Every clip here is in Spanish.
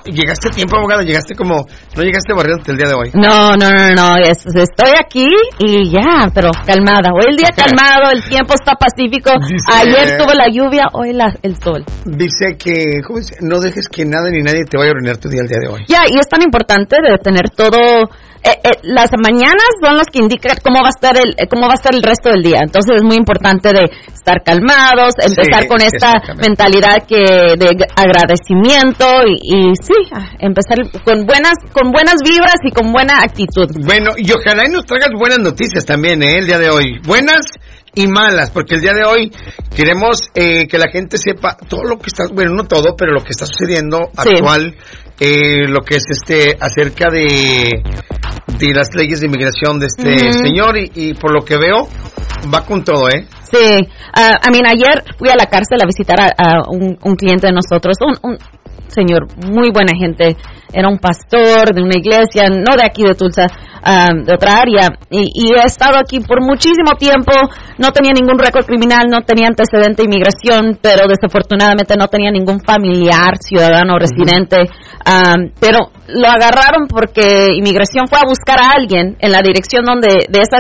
llegaste a tiempo, abogada, no llegaste barriendo el día de hoy. No, estoy aquí y ya, pero calmada. Hoy el día calmado, el tiempo está pacífico. Ayer estuvo la lluvia, hoy el sol. Dice que, no dejes que nada ni nadie te vaya a arruinar tu día el día de hoy. Ya, y es tan importante de tener todo. Las mañanas son las que indican cómo va a estar el resto del día. Entonces es muy importante de estar calmados, empezar con esta mentalidad de agradecimiento y empezar con buenas vibras y con buena actitud. Bueno, y ojalá y nos traigas buenas noticias también, el día de hoy. Buenas y malas, porque el día de hoy queremos que la gente sepa todo lo que está, bueno, no todo, pero lo que está sucediendo actual, lo que es acerca de las leyes de inmigración de este señor y por lo que veo va con todo, Sí, ayer fui a la cárcel a visitar a un cliente de nosotros, un señor muy buena gente, era un pastor de una iglesia, no de aquí de Tulsa, de otra área, y he estado aquí por muchísimo tiempo, no tenía ningún récord criminal, no tenía antecedente de inmigración, pero desafortunadamente no tenía ningún familiar, ciudadano, residente, pero lo agarraron porque inmigración fue a buscar a alguien en la dirección donde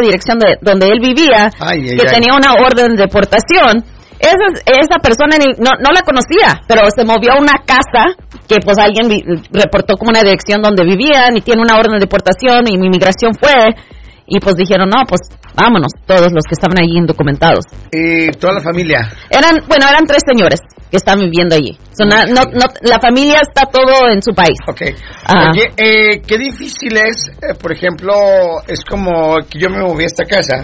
él vivía, tenía una orden de deportación. Esa persona no la conocía, pero se movió a una casa que pues alguien reportó como una dirección donde vivían y tiene una orden de deportación y mi inmigración fue y pues dijeron, no, pues vámonos, todos los que estaban allí indocumentados. ¿Toda la familia? Eran 3 señores que están viviendo allí. La familia está todo en su país. Okay. Oye, qué difícil es, por ejemplo, es como que yo me moví a esta casa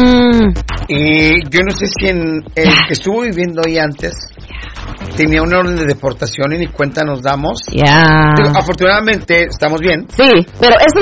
y yo no sé si el que estuvo viviendo ahí antes tenía una orden de deportación y ni cuenta nos damos. Afortunadamente estamos bien. Sí, pero eso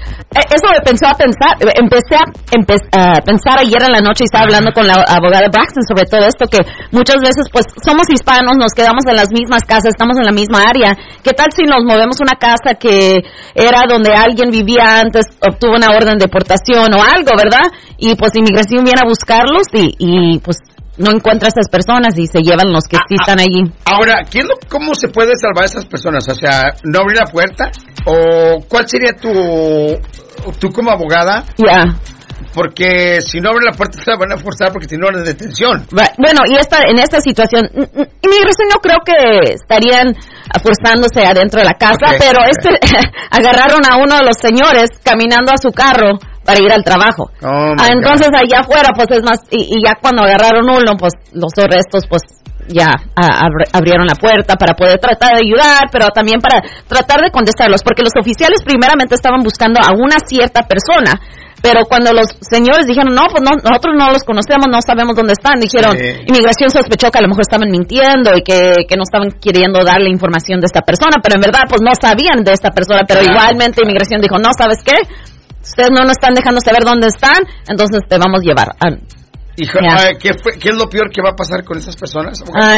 empecé a pensar ayer en la noche y estaba hablando con la abogada Braxton sobre todo esto, que muchas veces pues somos hispanos, nos quedamos en las mismas casas, estamos en la misma área. ¿Qué tal si nos movemos a una casa que era donde alguien vivía antes, obtuvo una orden de deportación o algo, ¿verdad? Y pues inmigración viene a buscarlos y pues no encuentra a estas personas y se llevan los que sí están allí. Ahora, ¿cómo se puede salvar a estas personas? O sea, ¿no abrir la puerta? ¿O cuál sería tú como abogada? Porque si no abre la puerta se la van a forzar porque tiene orden de detención. Bueno, y en esta situación, inmigración no creo que estarían forzándose adentro de la casa, pero agarraron a uno de los señores caminando a su carro para ir al trabajo. Entonces allá afuera pues es más, y ya cuando agarraron uno, pues los restos pues ya abrieron la puerta para poder tratar de ayudar, pero también para tratar de contestarlos, porque los oficiales primeramente estaban buscando a una cierta persona, pero cuando los señores dijeron, no, pues no, nosotros no los conocemos, no sabemos dónde están, dijeron, inmigración sospechó que a lo mejor estaban mintiendo y que no estaban queriendo darle información de esta persona, pero en verdad pues no sabían de esta persona, pero igualmente inmigración dijo, no, ¿sabes qué? Ustedes no nos están dejando saber dónde están, entonces te vamos a llevar. Hijo, ¿qué es lo peor que va a pasar con esas personas?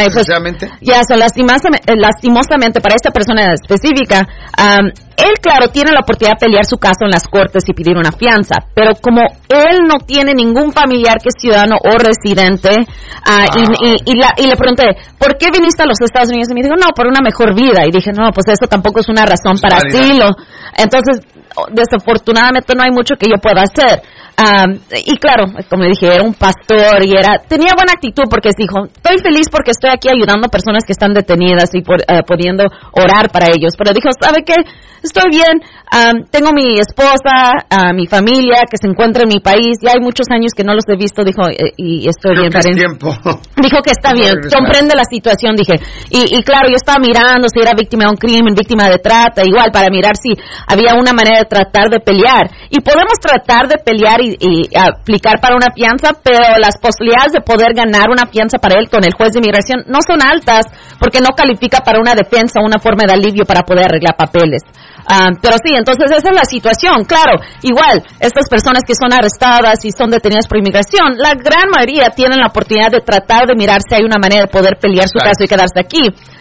Lastimosamente para esta persona específica, él, claro, tiene la oportunidad de pelear su caso en las cortes y pedir una fianza, pero como él no tiene ningún familiar que es ciudadano o residente, y le pregunté, ¿por qué viniste a los Estados Unidos? Y me dijo, no, por una mejor vida. Y dije, no, pues eso tampoco es una razón para asilo. Entonces, desafortunadamente no hay mucho que yo pueda hacer. Y claro, como le dije, era un pastor y tenía buena actitud porque dijo, estoy feliz porque estoy aquí ayudando a personas que están detenidas y pudiendo orar para ellos. Pero dijo, ¿sabe qué? Estoy bien, tengo mi esposa, mi familia que se encuentra en mi país, ya hay muchos años que no los he visto, dijo, y estoy bien. Dijo que está bien, comprende la situación, dije. Y claro, yo estaba mirando si era víctima de un crimen, víctima de trata, igual, para mirar si había una manera de tratar de pelear. Y podemos tratar de pelear y aplicar para una fianza, pero las posibilidades de poder ganar una fianza para él con el juez de inmigración no son altas, porque no califica para una defensa, una forma de alivio para poder arreglar papeles. Pero sí, entonces esa es la situación. Claro, igual, estas personas que son arrestadas y son detenidas por inmigración, la gran mayoría tienen la oportunidad de tratar de mirar si hay una manera de poder pelear su caso y quedarse aquí.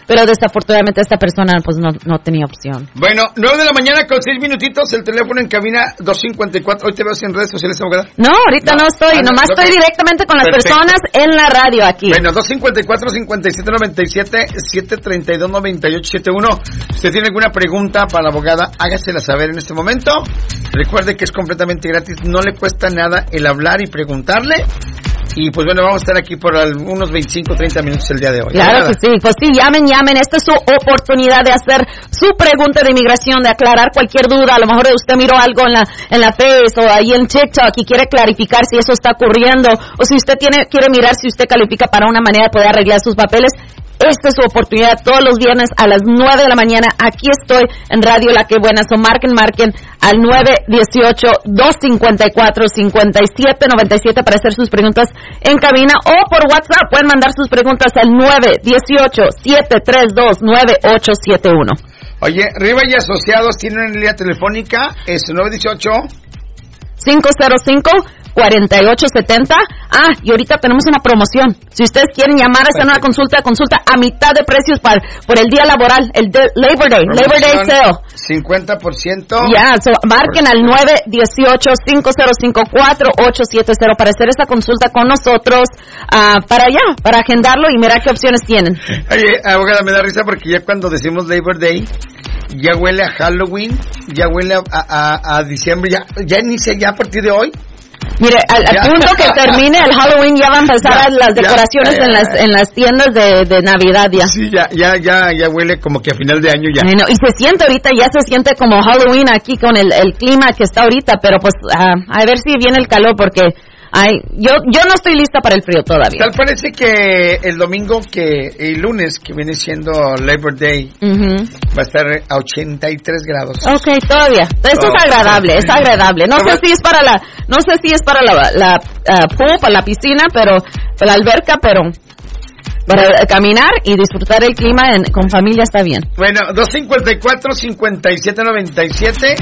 pero desafortunadamente esta persona pues no tenía opción. Bueno, 9 de la mañana con 6 minutitos, el teléfono en cabina 254. Hoy te veo en redes sociales, abogada. No, ahorita no estoy, nomás estoy directamente con las personas en la radio aquí. Bueno, 254-5797, 732-9871. Si usted tiene alguna pregunta para la abogada, hágasela saber en este momento. Recuerde que es completamente gratis, no le cuesta nada el hablar y preguntarle. Y pues bueno, vamos a estar aquí por unos 25-30 minutos el día de hoy. Claro que sí, pues sí, llamen. Esta es su oportunidad de hacer su pregunta de inmigración, de aclarar cualquier duda. A lo mejor usted miró algo en la Face o ahí en TikTok y quiere clarificar si eso está ocurriendo, o si usted quiere mirar si usted califica para una manera de poder arreglar sus papeles. Esta es su oportunidad todos los viernes a las 9 de la mañana. Aquí estoy en Radio La Que Buena. So marquen al 918-254-5797 para hacer sus preguntas en cabina, o por WhatsApp pueden mandar sus preguntas al 918-732-9871. Oye, Riva y Asociados tienen una línea telefónica, es 918-505-4870. Y ahorita tenemos una promoción. Si ustedes quieren llamar a hacer una consulta a mitad de precios por el día laboral, el Labor Day Sale. 50%. Marquen al 918-5054-870 para hacer esta consulta con nosotros, para agendarlo y mirar qué opciones tienen. Oye, abogada, me da risa porque ya cuando decimos Labor Day, ya huele a Halloween, ya huele a diciembre, ya inicia ya a partir de hoy. Mire, al punto que termine el Halloween ya van a empezar las decoraciones en las tiendas de Navidad ya. Sí, ya huele como que a final de año ya. Bueno, y se siente ahorita, ya se siente como Halloween aquí con el clima que está ahorita, pero pues a ver si viene el calor porque yo no estoy lista para el frío todavía. Tal parece que el lunes que viene siendo Labor Day, va a estar a 83 grados. Okay, todavía. Esto es agradable, es agradable. No sé si es para la pool, para la piscina, pero para la alberca, pero para caminar y disfrutar el clima con familia está bien. Bueno, 254-5797,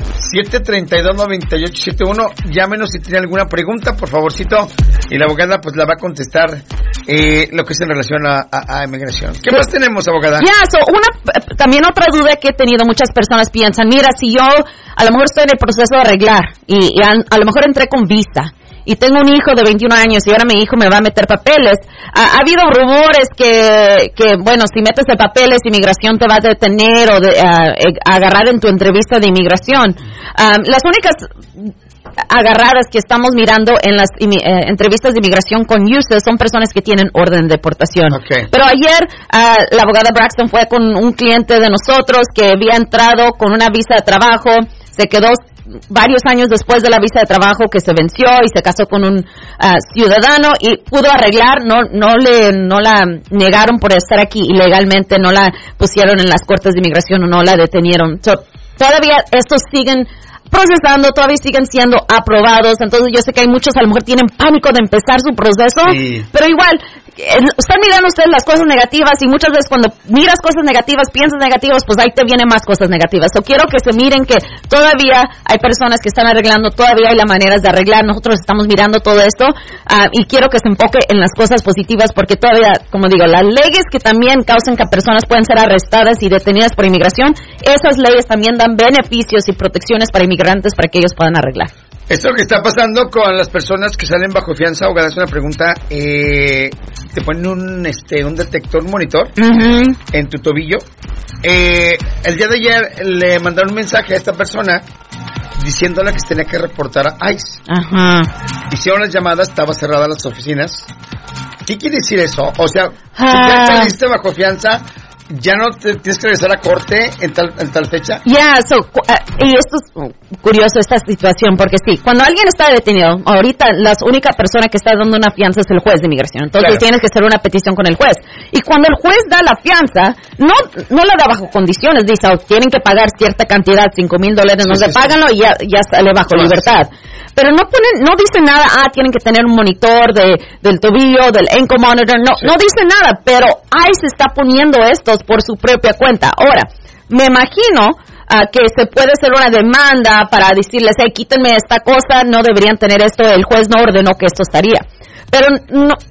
732-9871. Llámenos si tiene alguna pregunta, por favorcito, y la abogada pues la va a contestar lo que es en relación a inmigración. ¿Qué más tenemos, abogada? También otra duda que he tenido, muchas personas piensan, mira, si yo a lo mejor estoy en el proceso de arreglar y a lo mejor entré con visa y tengo un hijo de 21 años y ahora mi hijo me va a meter papeles. Ha habido rumores que bueno, si metes de papeles, inmigración te va a detener o agarrar en tu entrevista de inmigración. Las únicas agarradas que estamos mirando en las entrevistas de inmigración con USCIS son personas que tienen orden de deportación. Okay. Pero ayer la abogada Braxton fue con un cliente de nosotros que había entrado con una visa de trabajo, se quedó varios años después de la visa de trabajo que se venció y se casó con un ciudadano y pudo arreglar, no la negaron por estar aquí ilegalmente, no la pusieron en las cortes de inmigración o no la detenieron. Todavía estos siguen procesando, todavía siguen siendo aprobados, entonces yo sé que hay muchos a lo mejor tienen pánico de empezar su proceso, pero igual están mirando ustedes las cosas negativas y muchas veces cuando miras cosas negativas, piensas negativas, pues ahí te vienen más cosas negativas. Quiero que se miren que todavía hay personas que están arreglando, todavía hay las maneras de arreglar, nosotros estamos mirando todo esto y quiero que se enfoque en las cosas positivas porque todavía, como digo, las leyes que también causan que personas puedan ser arrestadas y detenidas por inmigración, esas leyes también dan beneficios y protecciones para inmigrantes para que ellos puedan arreglar. Esto que está pasando con las personas que salen bajo fianza, abogada, es una pregunta, te ponen un detector, un monitor en tu tobillo. El día de ayer le mandaron un mensaje a esta persona diciéndole que se tenía que reportar a ICE. Hicieron las llamadas, estaba cerradas las oficinas. ¿Qué quiere decir eso? O sea, si ya saliste bajo fianza, ¿ya no tienes que regresar a corte en tal fecha? Y esto es curioso, esta situación, porque sí, cuando alguien está detenido, ahorita la única persona que está dando una fianza es el juez de inmigración, entonces tienes que hacer una petición con el juez, y cuando el juez da la fianza, no la da bajo condiciones, dice, tienen que pagar cierta cantidad, $5,000, no se páganlo y ya sale bajo libertad. Pero no dice nada, tienen que tener un monitor del tobillo, del ankle monitor, no dice nada, pero ICE está poniendo estos por su propia cuenta. Ahora, me imagino que se puede hacer una demanda para decirles, quítenme esta cosa, no deberían tener esto, el juez no ordenó que esto estaría. Pero no,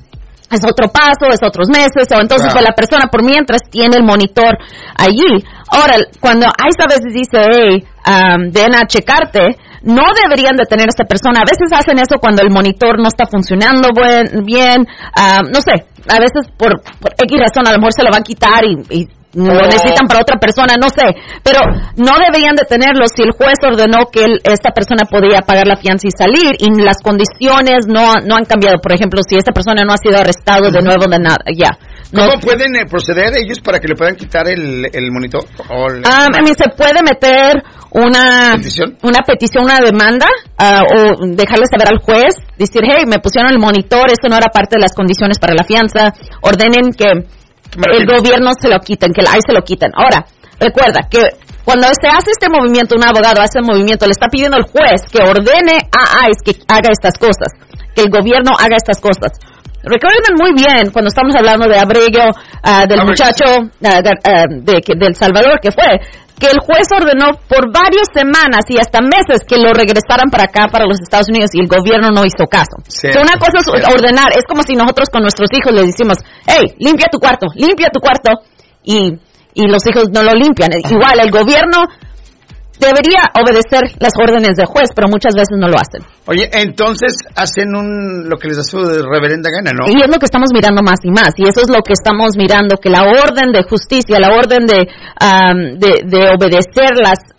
es otro paso, es otros meses, o entonces pues la persona por mientras tiene el monitor allí. Ahora, cuando ICE a veces dice, hey, ven a checarte, no deberían detener a esta persona. A veces hacen eso cuando el monitor no está funcionando bien, no sé, a veces por X razón a lo mejor se lo van a quitar y lo necesitan para otra persona, no sé, pero no deberían detenerlo si el juez ordenó que esta persona podía pagar la fianza y salir y las condiciones no han cambiado. Por ejemplo, si esta persona no ha sido arrestado de nuevo de nada, ya. ¿Cómo pueden proceder ellos para que le puedan quitar el monitor? Se puede meter una petición, una demanda, o dejarle saber al juez, decir, hey, me pusieron el monitor, eso no era parte de las condiciones para la fianza, ordenen que el gobierno se lo quiten, que el ICE se lo quiten. Ahora, recuerda que cuando se hace este movimiento, un abogado hace el movimiento, le está pidiendo al juez que ordene a ICE que haga estas cosas, que el gobierno haga estas cosas. Recuerden muy bien cuando estamos hablando de Abrego, del muchacho de El Salvador que fue, que el juez ordenó por varias semanas y hasta meses que lo regresaran para acá, para los Estados Unidos, y el gobierno no hizo caso. Sí, una cosa es ordenar, es como si nosotros con nuestros hijos les decimos, hey, limpia tu cuarto, y los hijos no lo limpian. Igual, el gobierno debería obedecer las órdenes del juez, pero muchas veces no lo hacen. Oye, entonces hacen lo que les da su reverenda gana, ¿no? Y es lo que estamos mirando más y más, y eso es lo que estamos mirando, que la orden de justicia, la orden de obedecer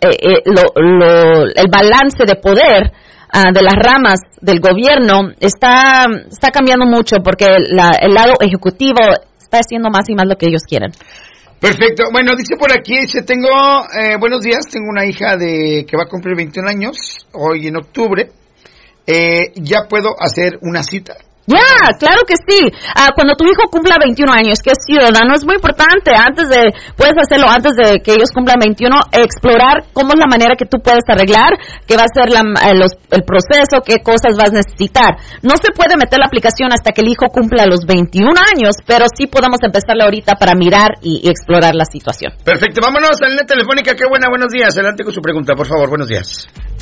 el balance de poder de las ramas del gobierno está cambiando mucho, porque el lado ejecutivo está haciendo más y más lo que ellos quieren. Perfecto. Bueno, dice por aquí, tengo, buenos días, tengo una hija que va a cumplir 21 años, hoy en octubre. ¿Ya puedo hacer una cita? Ya, claro que sí. Cuando tu hijo cumpla 21 años, que es ciudadano, es muy importante. Puedes hacerlo antes de que ellos cumplan 21, explorar cómo es la manera que tú puedes arreglar, qué va a ser el proceso, qué cosas vas a necesitar. No se puede meter la aplicación hasta que el hijo cumpla los 21 años, pero sí podemos empezarla ahorita para mirar y explorar la situación. Perfecto, vámonos a la línea telefónica. Qué buena, buenos días. Adelante con su pregunta, por favor. Buenos días.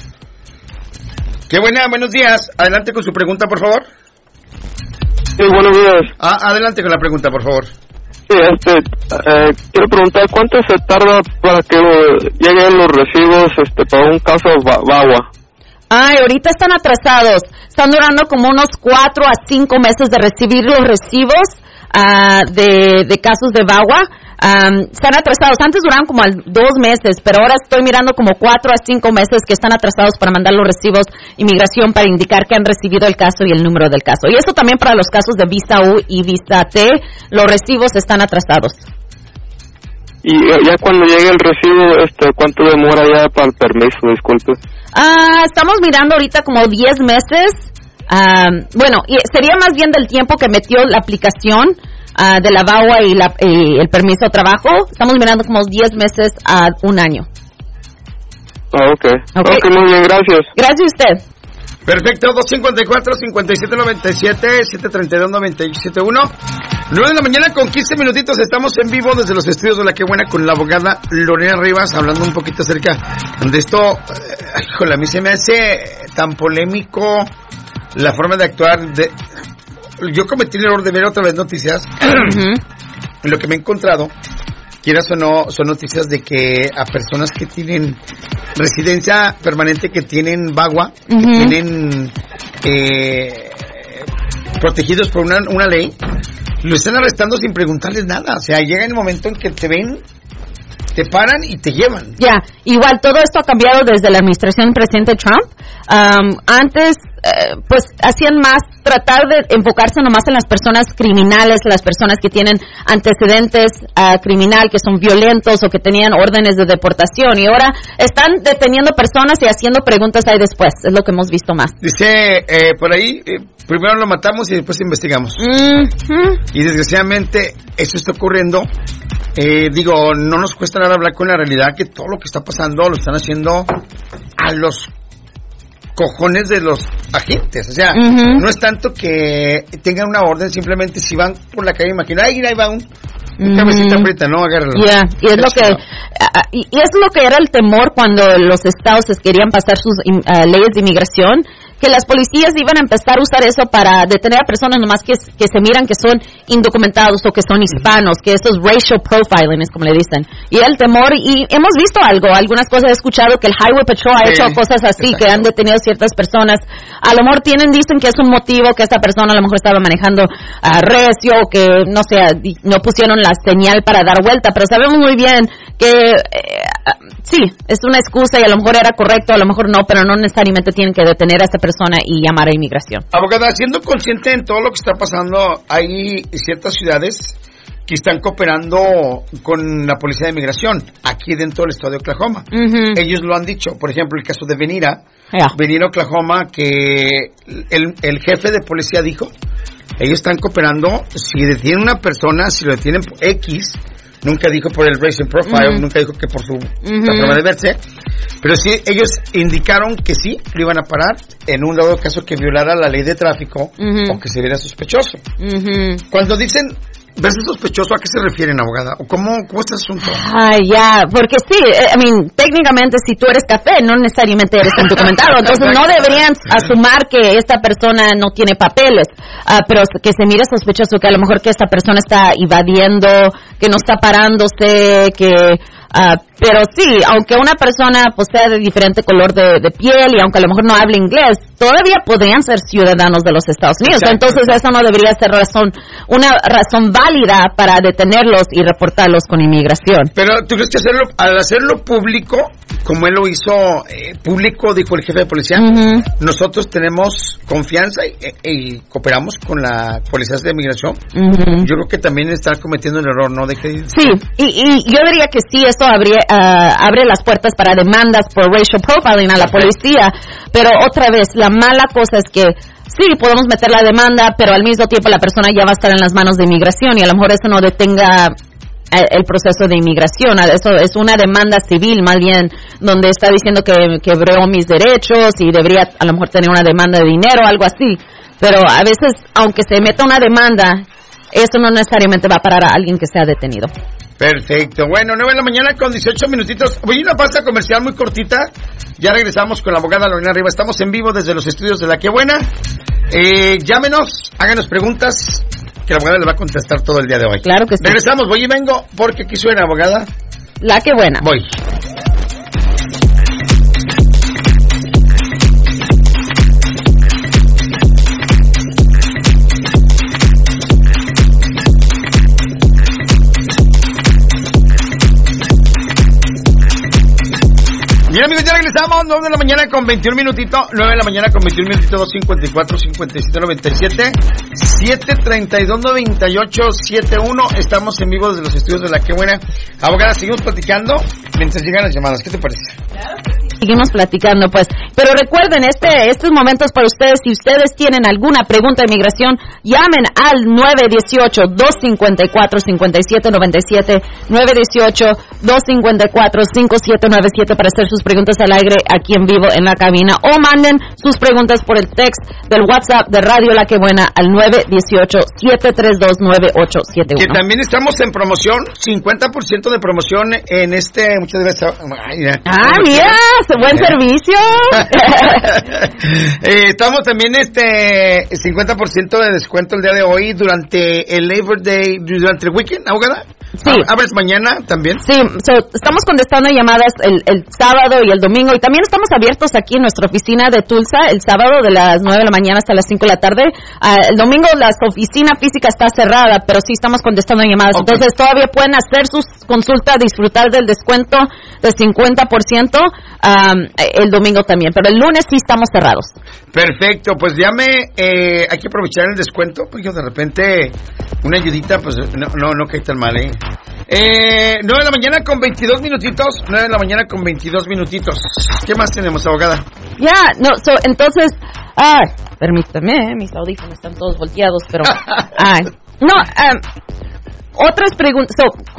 Qué buena, buenos días. Adelante con su pregunta, por favor. Sí, buenos días. Adelante con la pregunta, por favor. Sí, quiero preguntar, ¿cuánto se tarda para que lleguen los recibos para un caso VAWA? Ahorita están atrasados. Están durando como unos 4 a 5 meses de recibir los recibos de casos de VAWA. Están atrasados. Antes duraban como 2 meses, pero ahora estoy mirando como 4 a 5 meses que están atrasados para mandar los recibos inmigración para indicar que han recibido el caso y el número del caso. Y eso también para los casos de visa U y visa T, los recibos están atrasados. Y ya cuando llegue el recibo, ¿cuánto demora ya para el permiso? Disculpe. Estamos mirando ahorita como 10 meses. Bueno, sería más bien del tiempo que metió la aplicación de la VAWA y el permiso de trabajo. Estamos mirando como 10 meses a 1 año. Okay, muy bien, gracias. Gracias a usted. Perfecto, 254-5797, 732-971. 9 de la mañana con 15 minutitos, estamos en vivo desde los estudios de La Qué Buena con la abogada Lorena Rivas, hablando un poquito acerca de esto. Híjole, a mí se me hace tan polémico la forma de actuar. Yo cometí el error de ver otra vez noticias. Y lo que me he encontrado, quieras o no, son noticias de que a personas que tienen residencia permanente, que tienen VAWA, que tienen protegidos por una ley, lo están arrestando sin preguntarles nada. O sea, llega el momento en que te ven, te paran y te llevan. Ya, igual todo esto ha cambiado desde la administración del presidente Trump. Antes, pues hacían más, tratar de enfocarse nomás en las personas criminales, las personas que tienen antecedentes criminal, que son violentos o que tenían órdenes de deportación, y ahora están deteniendo personas y haciendo preguntas ahí después. Es lo que hemos visto más. Dice por ahí, primero lo matamos y después investigamos. Y desgraciadamente eso está ocurriendo. Digo, no nos cuesta nada hablar con la realidad, que todo lo que está pasando lo están haciendo a los cojones de los agentes. O sea, no es tanto que tengan una orden, simplemente si van por la calle, imagina, ahí va un cabecita frita, ¿no? Agárralo. Y es lo que y es lo que era el temor cuando los estados querían pasar sus leyes de inmigración, que las policías iban a empezar a usar eso para detener a personas nomás que se miran que son indocumentados o que son hispanos, que eso es racial profiling, es como le dicen. Y el temor, y hemos visto algunas cosas, he escuchado que el Highway Patrol ha hecho cosas así, que han detenido ciertas personas. A lo mejor dicen que es un motivo que esta persona a lo mejor estaba manejando recio, o que, no sé, no pusieron la señal para dar vuelta, pero sabemos muy bien que sí, es una excusa y a lo mejor era correcto, a lo mejor no, pero no necesariamente tienen que detener a esta persona y llamar a inmigración. Abogada, siendo consciente en todo lo que está pasando, hay ciertas ciudades que están cooperando con la policía de inmigración aquí dentro del estado de Oklahoma. Ellos lo han dicho. Por ejemplo, el caso de Venira, Oklahoma, que el jefe de policía dijo, ellos están cooperando. Si detienen una persona, si lo detienen por X, nunca dijo por el racial profile, nunca dijo que por su la forma de verse, pero sí, ellos indicaron que sí, lo iban a parar en un dado caso que violara la ley de tráfico o que se viera sospechoso. Cuando dicen verse sospechoso, ¿a qué se refieren, abogada? ¿O cómo está el asunto? Porque sí, técnicamente si tú eres café, no necesariamente eres indocumentado, entonces no deberían asumir que esta persona no tiene papeles, pero que se mire sospechoso, que a lo mejor que esta persona está evadiendo, que no está parándose, que... pero sí, aunque una persona pues sea de diferente color de piel y aunque a lo mejor no hable inglés, todavía podrían ser ciudadanos de los Estados Unidos. Exacto. Entonces eso no debería ser una razón válida para detenerlos y reportarlos con inmigración. Pero ¿tú crees que al hacerlo público, como él lo hizo público, dijo el jefe de policía, nosotros tenemos confianza y cooperamos con la policía de inmigración? Yo creo que también está cometiendo un error, ¿no? Sí, y yo diría que sí, esto abre las puertas para demandas por racial profiling a la policía, pero otra vez, la mala cosa es que sí, podemos meter la demanda, pero al mismo tiempo la persona ya va a estar en las manos de inmigración y a lo mejor eso no detenga el proceso de inmigración. Eso es una demanda civil, más bien, donde está diciendo que quebró mis derechos y debería a lo mejor tener una demanda de dinero o algo así, pero a veces, aunque se meta una demanda, eso no necesariamente va a parar a alguien que sea detenido. Perfecto. Bueno, 9 de la mañana con 18 minutitos. Voy a una pausa comercial muy cortita. Ya regresamos con la abogada Lorena Riva. Estamos en vivo desde los estudios de La Que Buena. Llámenos, háganos preguntas, que la abogada le va a contestar todo el día de hoy. Claro que sí. Regresamos, voy y vengo, porque aquí suena, abogada. La Que Buena. Voy. Bien, amigos, ya regresamos, 9 de la mañana con 21 minutitos, 9 de la mañana con 21 minutitos, 254-5797, 732-9871, estamos en vivo desde los estudios de La Que Buena. Abogada, seguimos platicando mientras llegan las llamadas, ¿qué te parece? Claro que sí. Seguimos platicando, pues. Pero recuerden, estos momentos para ustedes, si ustedes tienen alguna pregunta de inmigración, llamen al 918-254-5797, 918-254-5797 para hacer sus preguntas al aire aquí en vivo en la cabina, o manden sus preguntas por el text del WhatsApp de Radio La Que Buena al 918-732-9871. Que también estamos en promoción, 50% de promoción en muchas gracias. Mira, buen servicio. Estamos también 50% de descuento el día de hoy durante el Labor Day, durante el weekend, abogada. Sí. ¿Abres mañana también? Sí, estamos contestando llamadas el sábado y el domingo, y también estamos abiertos aquí en nuestra oficina de Tulsa el sábado de las 9 de la mañana hasta las 5 de la tarde. El domingo la oficina física está cerrada, pero sí estamos contestando llamadas. Okay. Entonces todavía pueden hacer sus consultas, disfrutar del descuento del 50% el domingo también, pero el lunes sí estamos cerrados. Perfecto, pues llame, hay que aprovechar el descuento, porque de repente una ayudita, pues no cae tan mal, 9 de la mañana con 22 minutitos, 9 de la mañana con 22 minutitos. ¿Qué más tenemos, abogada? Entonces, permítame, mis audífonos están todos volteados, pero, otras preguntas,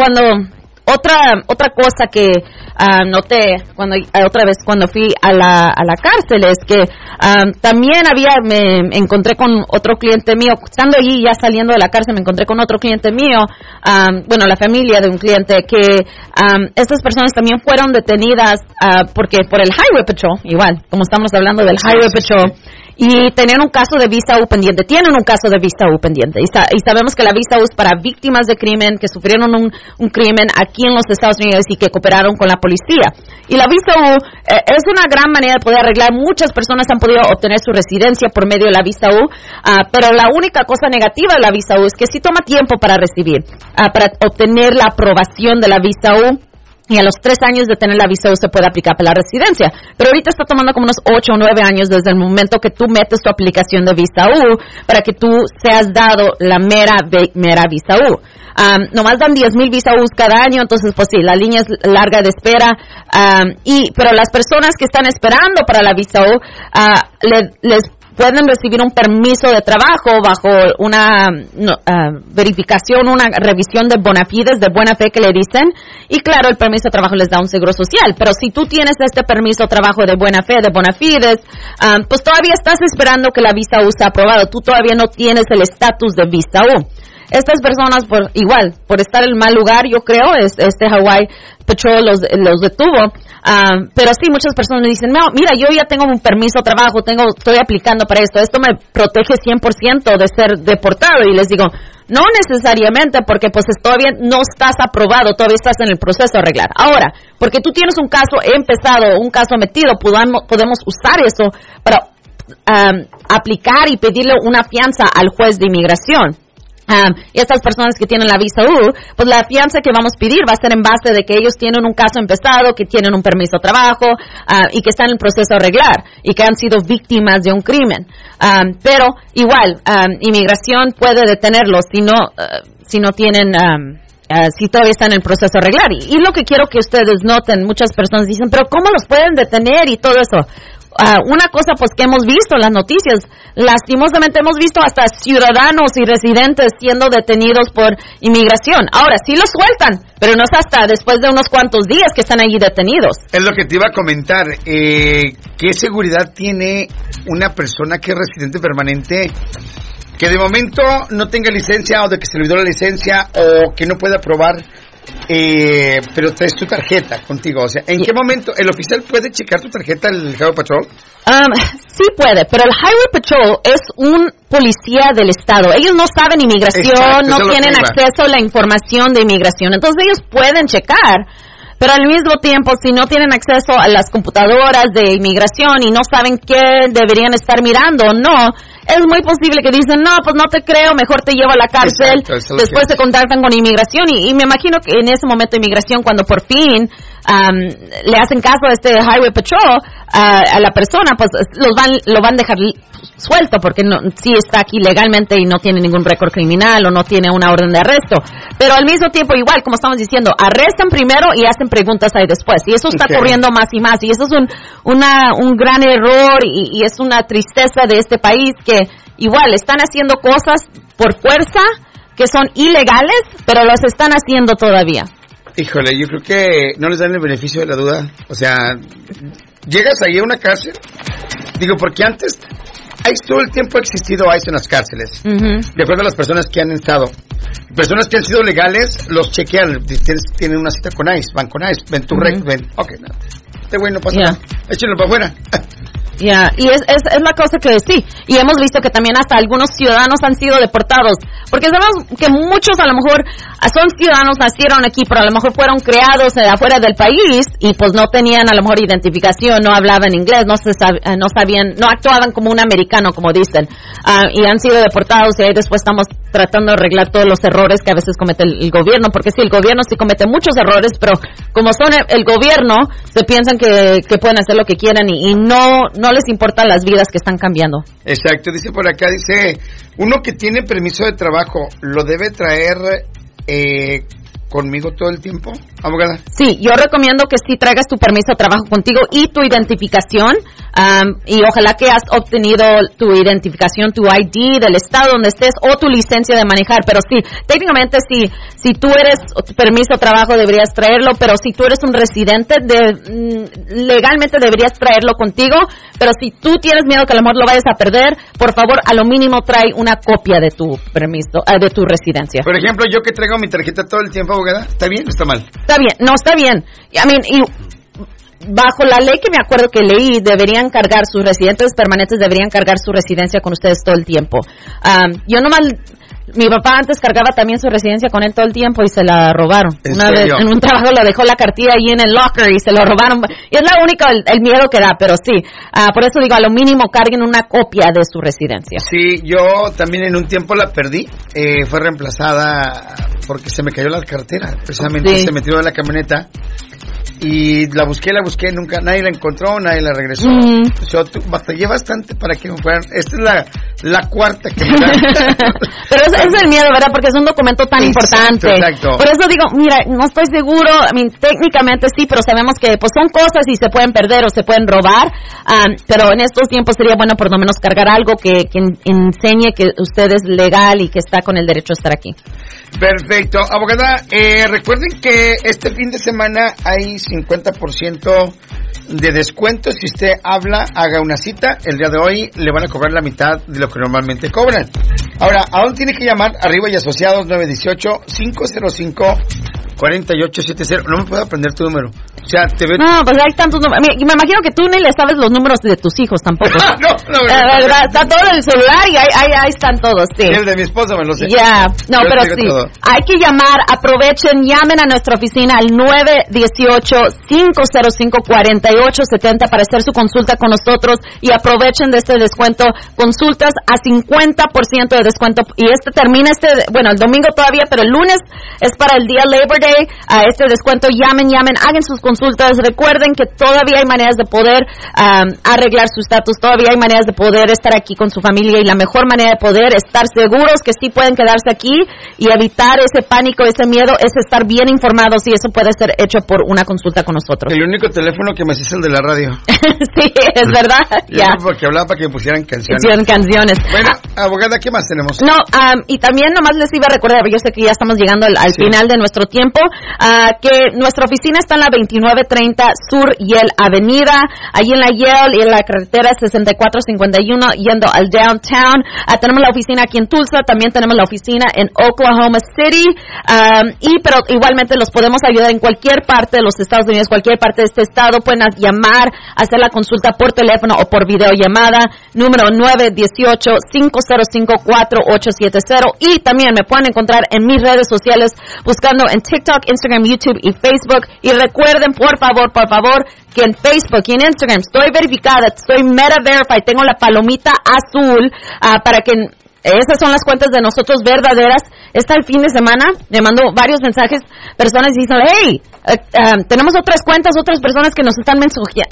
otra cosa que noté cuando fui a la cárcel es que también me encontré con otro cliente mío, estando allí ya saliendo de la cárcel, me encontré con otro cliente mío, la familia de un cliente, que estas personas también fueron detenidas porque por el Highway Patrol, igual, como estamos hablando del Highway Patrol. y tenían un caso de visa U pendiente, tienen un caso de visa U pendiente, y sabemos que la visa U es para víctimas de crimen que sufrieron un crimen aquí en los Estados Unidos y que cooperaron con la policía. Y la visa U es una gran manera de poder arreglar. Muchas personas han podido obtener su residencia por medio de la visa U, pero la única cosa negativa de la visa U es que sí toma tiempo para recibir, para obtener la aprobación de la visa U. Y a los 3 años de tener la visa U se puede aplicar para la residencia. Pero ahorita está tomando como unos 8 o 9 años desde el momento que tú metes tu aplicación de visa U para que tú seas dado la mera visa U. Nomás dan 10,000 visa U cada año, entonces pues sí, la línea es larga de espera. Pero las personas que están esperando para la visa U, les pueden recibir un permiso de trabajo bajo una verificación, una revisión de bona fides, de buena fe que le dicen, y claro, el permiso de trabajo les da un seguro social, pero si tú tienes este permiso de trabajo de buena fe, de bona fides, pues todavía estás esperando que la visa U sea aprobada, tú todavía no tienes el estatus de visa U. Estas personas, por estar en el mal lugar, yo creo, Hawaii Patrol los detuvo. Pero sí, muchas personas me dicen, no, mira, yo ya tengo un permiso de trabajo, estoy aplicando para esto me protege 100% de ser deportado. Y les digo, no necesariamente, porque pues todavía no estás aprobado, todavía estás en el proceso de arreglar. Ahora, porque tú tienes un caso empezado, un caso metido, podemos usar eso para aplicar y pedirle una fianza al juez de inmigración. Y estas personas que tienen la visa U, pues la fianza que vamos a pedir va a ser en base de que ellos tienen un caso empezado, que tienen un permiso de trabajo, y que están en el proceso de arreglar, y que han sido víctimas de un crimen. Pero igual, inmigración puede detenerlos si no tienen, si todavía están en el proceso de arreglar. Y lo que quiero que ustedes noten, muchas personas dicen, pero ¿cómo los pueden detener y todo eso? Una cosa pues que hemos visto en las noticias, lastimosamente hemos visto hasta ciudadanos y residentes siendo detenidos por inmigración. Ahora, sí los sueltan, pero no es hasta después de unos cuantos días que están allí detenidos. Es lo que te iba a comentar. ¿Qué seguridad tiene una persona que es residente permanente que de momento no tenga licencia o de que se le olvidó la licencia o que no pueda probar? Pero traes tu tarjeta contigo, o sea, ¿en qué momento el oficial puede checar tu tarjeta, el Highway Patrol? Sí puede, pero el Highway Patrol es un policía del estado. Ellos no saben inmigración, exacto, no tienen acceso a la información de inmigración, entonces ellos pueden checar. Pero al mismo tiempo, si no tienen acceso a las computadoras de inmigración y no saben qué deberían estar mirando o no, es muy posible que dicen, no, pues no te creo, mejor te llevo a la cárcel. Exacto, después se contactan con inmigración y me imagino que en ese momento inmigración, cuando por fin le hacen caso a este Highway Patrol, a la persona, pues lo van a dejar suelto porque sí está aquí legalmente y no tiene ningún récord criminal o no tiene una orden de arresto. Pero al mismo tiempo, igual, como estamos diciendo, arrestan primero y hacen preguntas ahí después. Y eso está ocurriendo más y más. Y eso es un gran error y es una tristeza de este país que igual están haciendo cosas por fuerza que son ilegales, pero las están haciendo todavía. Híjole, yo creo que no les dan el beneficio de la duda. O sea, llegas ahí a una cárcel, digo, porque antes todo el tiempo ha existido ICE en las cárceles, de acuerdo a las personas que han estado. Personas que han sido legales, los chequean, tienen una cita con ICE, van con ICE, ven tu ven, ok, no, este güey no pasa nada, échenlo para afuera. Y es la cosa que sí, y hemos visto que también hasta algunos ciudadanos han sido deportados, porque sabemos que muchos a lo mejor son ciudadanos, nacieron aquí, pero a lo mejor fueron creados afuera del país y pues no tenían a lo mejor identificación, no hablaban inglés, no sabían, no actuaban como un americano, como dicen, y han sido deportados, y ahí después estamos tratando de arreglar todos los errores que a veces comete el gobierno, porque sí, el gobierno sí comete muchos errores, pero como son el gobierno, se piensan que pueden hacer lo que quieran y no les importan las vidas que están cambiando. Exacto, dice por acá, uno que tiene permiso de trabajo, ¿lo debe traer conmigo todo el tiempo, abogada? Sí, yo recomiendo que sí traigas tu permiso de trabajo contigo y tu identificación, y ojalá que has obtenido tu identificación, tu ID del estado donde estés o tu licencia de manejar, pero sí, técnicamente si tú eres tu permiso de trabajo deberías traerlo, pero si tú eres un residente legalmente deberías traerlo contigo, pero si tú tienes miedo que a lo mejor lo vayas a perder, por favor, a lo mínimo trae una copia de tu permiso, de tu residencia. Por ejemplo, yo que traigo mi tarjeta todo el tiempo, abogada, ¿está bien o está mal? Está bien, no, está bien. bajo la ley que me acuerdo que leí, deberían cargar, sus residentes permanentes deberían cargar su residencia con ustedes todo el tiempo. Yo nomás, mi papá antes cargaba también su residencia con él todo el tiempo y se la robaron. Una vez en un trabajo le dejó la cartilla ahí en el locker y se lo robaron. Y es la única, el miedo que da, pero sí. Por eso digo, a lo mínimo carguen una copia de su residencia. Sí, yo también en un tiempo la perdí. Fue reemplazada porque se me cayó la cartera. Precisamente se metió en la camioneta. Y la busqué, nunca, nadie la encontró, nadie la regresó. Yo batallé bastante para que me fueran. Esta es la cuarta que me dan. Pero ese es el miedo, ¿verdad? Porque es un documento tan importante. Exacto. Por eso digo, mira, no estoy seguro, técnicamente sí, pero sabemos que pues son cosas y se pueden perder o se pueden robar. Pero en estos tiempos sería bueno por lo menos cargar algo que enseñe que usted es legal y que está con el derecho a estar aquí. Perfecto. Abogada, recuerden que este fin de semana hay 50% de descuento. Si usted haga una cita, el día de hoy le van a cobrar la mitad de lo que normalmente cobran. Ahora, ¿a dónde tiene que llamar? Arriba y Asociados 918-505-4870. No me puedo aprender tu número. O sea, No, pues hay tantos números. Me imagino que tú ni le sabes los números de tus hijos tampoco. No, está todo en el celular y ahí están todos, sí. El de mi esposo me lo sé. Ya, no, pero sí. Todo. Hay que llamar, aprovechen, llamen a nuestra oficina al 918-505-4870 para hacer su consulta con nosotros y aprovechen de este descuento. Consultas a 50% de descuento. Y termina el domingo todavía, pero el lunes es para el día Labor Day. A este descuento, llamen, hagan sus consultas. Recuerden que todavía hay maneras de poder arreglar su estatus, todavía hay maneras de poder estar aquí con su familia y la mejor manera de poder estar seguros que sí pueden quedarse aquí y evitar ese pánico, ese miedo, es estar bien informados y eso puede ser hecho por una consulta con nosotros. El único teléfono que me hace es el de la radio. Sí, es verdad. Ya. Porque hablaba para que pusieran canciones. Bueno, abogada, ¿qué más tenemos? No, y también nomás les iba a recordar, yo sé que ya estamos llegando al final de nuestro tiempo, que nuestra oficina está en la 2930 Sur Yale Avenida, allí en la Yale y en la carretera 6451 yendo al downtown. Tenemos la oficina aquí en Tulsa, también tenemos la oficina en Oklahoma City, pero igualmente los podemos ayudar en cualquier parte de los Estados Unidos, cualquier parte de este estado. Pueden llamar, hacer la consulta por teléfono o por videollamada, número 918-505-4870, y también me pueden encontrar en mis redes sociales buscando en TikTok, Instagram, YouTube y Facebook. Y recuerden, por favor, que en Facebook y en Instagram estoy verificada, estoy Meta Verified, tengo la palomita azul para que esas son las cuentas de nosotros verdaderas. El fin de semana me mandó varios mensajes, personas dicen, hey, tenemos otras cuentas, otras personas que nos están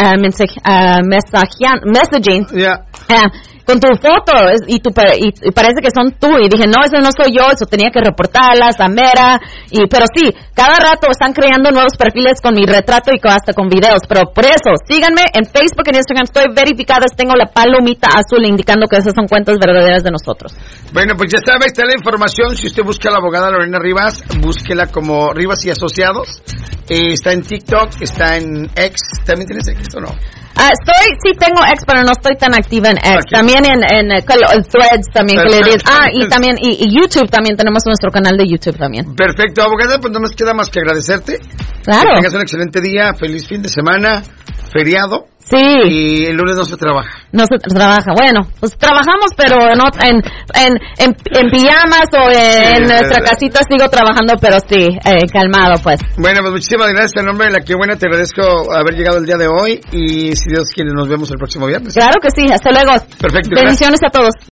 messaging. Yeah. Con tu foto y parece que son tú, y dije, no, eso no soy yo, eso tenía que reportarlas a Mera, pero sí, cada rato están creando nuevos perfiles con mi retrato y hasta con videos, pero por eso, síganme en Facebook, en Instagram, estoy verificada, tengo la palomita azul indicando que esas son cuentas verdaderas de nosotros. Bueno, pues ya sabe, está la información. Si usted busca a la abogada Lorena Rivas, búsquela como Rivas y Asociados. Está en TikTok, está en X. ¿También tienes X o no? Sí tengo X, pero no estoy tan activa en X. Okay. También en Threads también que le dices. Y también y YouTube también, tenemos nuestro canal de YouTube también. Perfecto, abogada, pues no nos queda más que agradecerte. Claro. Que tengas un excelente día, feliz fin de semana, feriado. Sí. Y el lunes no se trabaja. No se trabaja. Bueno, pues trabajamos, pero no en pijamas o en nuestra casita sigo trabajando, pero sí, calmado, pues. Bueno, pues muchísimas gracias. En nombre de La Que Buena te agradezco haber llegado el día de hoy y si Dios quiere nos vemos el próximo viernes. Claro que sí. Hasta luego. Perfecto. Bendiciones gracias. A todos.